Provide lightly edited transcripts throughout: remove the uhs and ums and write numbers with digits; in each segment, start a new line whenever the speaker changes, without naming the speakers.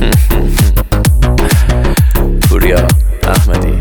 پوریا احمدی.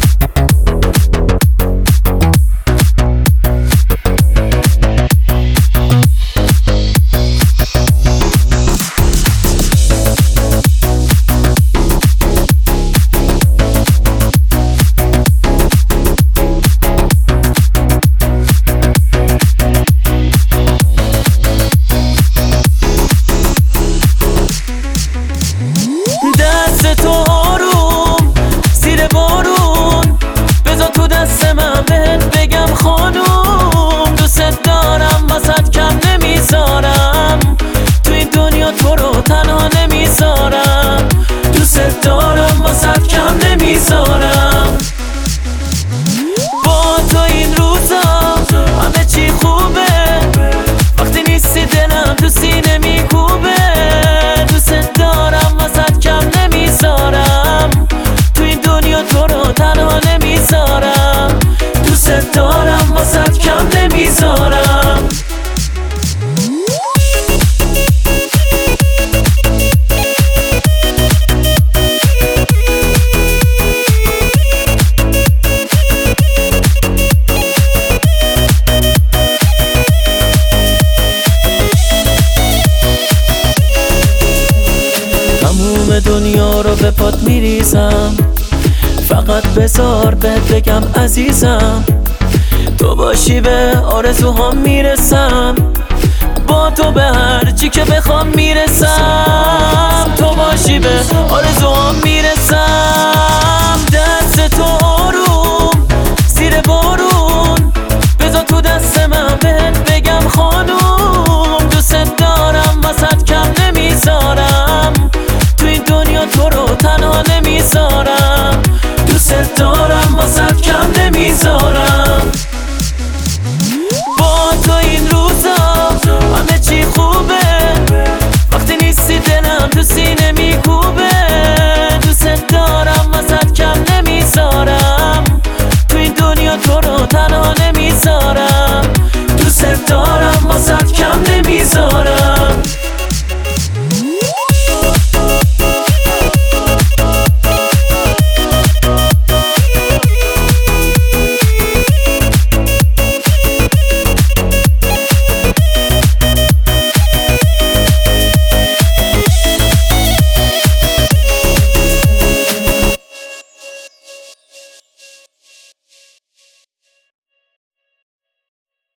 دست تو آروم زیر بارون بذار تو دست من بهت بگم خانوم، دوست دارم واسط کم نمیذارم، تو این دنیا تو رو تنها نمیذارم، دوست دارم واسط کم نمیذارم. با تو این روزا همه چی خوبه، وقتی نیستی دلم تو سینه میکوبه، دوست دارم واسط کم نمیذارم، تو این دنیا تو رو تنها نمیذارم، دوست دارم واسط کم نمیذارم. تموم دنیا رو به پات میریزم، فقط بذار بهت بگم عزیزم، تو باشی به آرزوهام میرسم، با تو به هر چی که بخوام میرسم، تو باشی به آرزوهام میرسم. دست تو آروم زیر بارون بذار تو دست من بهت بگم خانوم، دوست دارم واسط کم نمیذارم، تو این دنیا تو رو تنها نمیذارم، دوست دارم واسط کم نمیذارم.